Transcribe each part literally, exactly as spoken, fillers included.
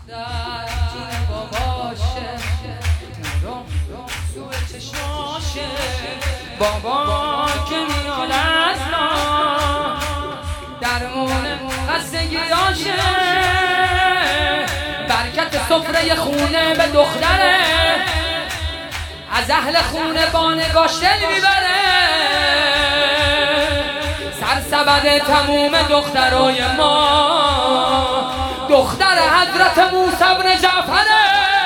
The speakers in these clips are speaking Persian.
جون باباشه نورو سوی چشماشه بابا که میاد از راه درمون خستگیاشه برکت سفره خونه به دختره از اهل خونه با نگاش دل میبره سرسبد تموم دخترای ما دختر حضرت موسی بن جعفره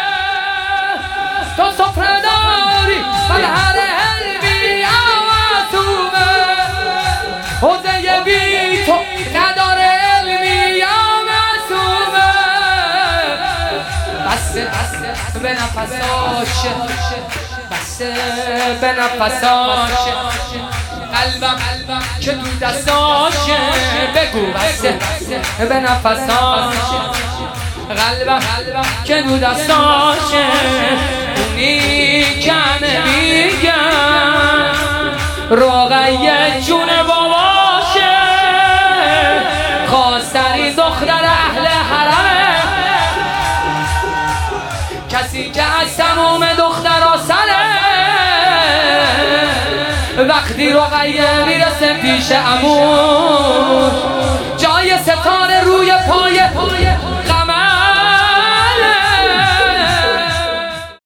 تو سفره داری بر هر علمی آسومه حوزه بی تو نداره علمی یا معصومه بسته بسته به نفساش بسته به نفساش قلبم که تو دستاشه بگو بسته به نفساشه قلبم که تو دستاشه اونی کمه میگم روغیه جون باباشه خواستری دختر اهل حرمه کسی که از تموم دخترها سره وقتی رقیه میرسه پیش عمو